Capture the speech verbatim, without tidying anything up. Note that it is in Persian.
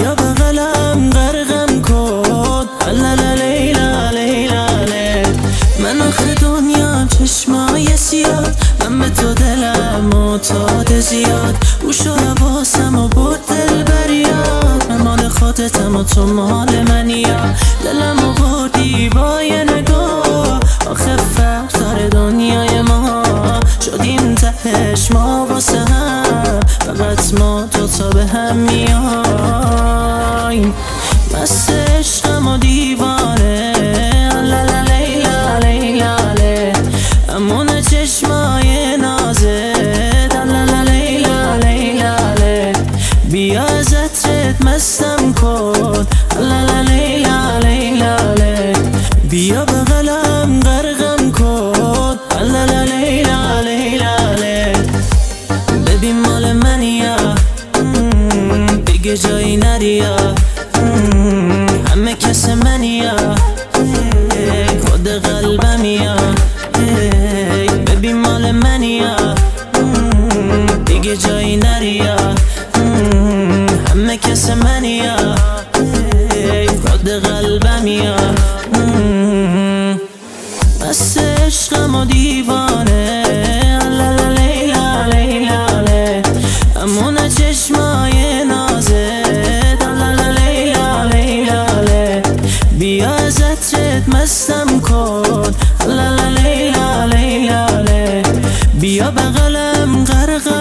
بیا بغلم غرقم کن لالا لیلا لیلا لیلا. من آخه دنیا چشمای سیاد، من به تو دلم معتاد زیاد. گوش و حواسم و برد دل بریاد، من مال خودتم و تو مال منی. دلم و بردی با یه نگاه، آخه فرق داره دنیای ما. شدیم تهش ما واسه هم، فقط ما دوتا به هم میایم. مست عشقم و دیوانه لالا لیلا لیلا لیلا. امون چشمای نازت لالا لیلا لیلا لیلا. بیا از عطرت مستم کن لالا لیلا لیلا لیلا. بیا بغلم غرقم کن لالا لیلا لیلا لیلا. ببین مال منی یا دیگه جایی نریا، همه کس منی یا خود قلبم یا. ببین مال منی یا دیگه جایی نریا، همه کس منی یا خود قلبم یا. مست عشقم و دیوانه لالا لیلا لیلا لیلا. امون چشمای نازت لالا لیلا لیلا لیلا. بیا از عطرت مستم کن لالا لیلا لیلا لیلا. بیا بغلم غرقم